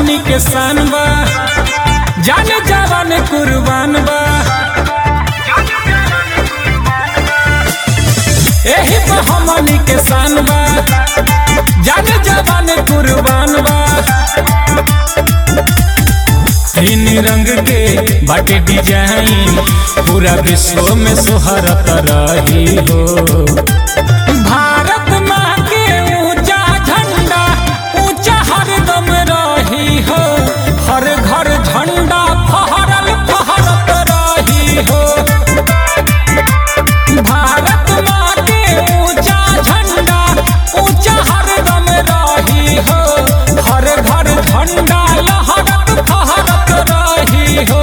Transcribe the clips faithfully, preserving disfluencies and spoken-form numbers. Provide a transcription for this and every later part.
हमनी के शान बा, जाने जवान कुर्बान बा। एही पे हमनी के शान बा, जाने जवान कुर्बान बा। तीन रंग के बाटे डिजाइन पूरा विश्व में सोहरत रही हो। भारत माँ के ऊंचा झंडा ऊंचा हरदम रही हो। हर घर झंडा फहरल फहरत रही हो। भारत माँ के ऊंचा झंडा ऊंचा हरदम रही हो। हर घर झंडा लहरत फहरत रही हो।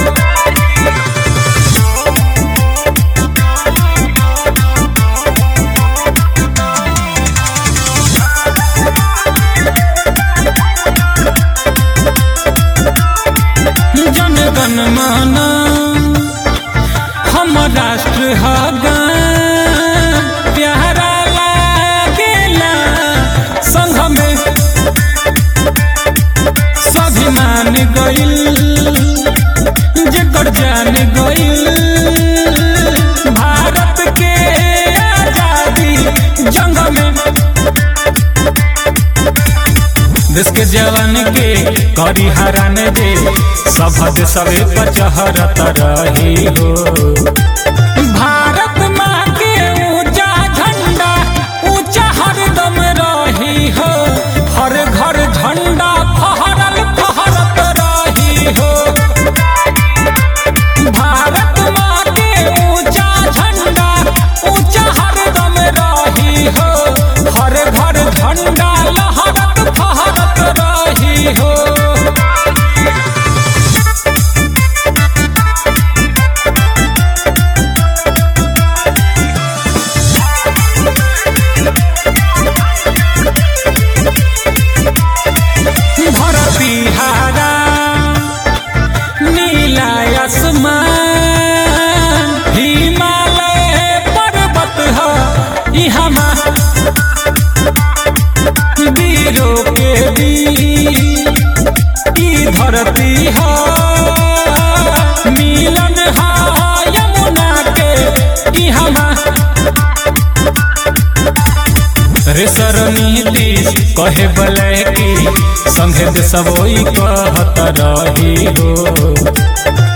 जन गण मन हम राष्ट्र हगान प्यारा लागेला। संघ में स्वाभिमान गइल जेकर जान गइल। भारत के आजादी जंग में देश के जवान के करी हरान दे सभद सबे पचहरत रही हो। भारत माँ के ऊंचा झंडा ऊंचा हरदम रही हो। हर घर झंडा फहरल फहरत रही हो। भारत माँ के ऊंचा झंडा ऊंचा हरदम रही हो। हर घर झंडा लहरत फहरत रही हो। धरती हरा नीला आसमान हिमालय पर्वत है इहाँ वीरों के वीर ई धरती है। मिलन है यमुना के इहाँ रेसर नीतीश कहे बलै की संघे सबोई कहत रही हो।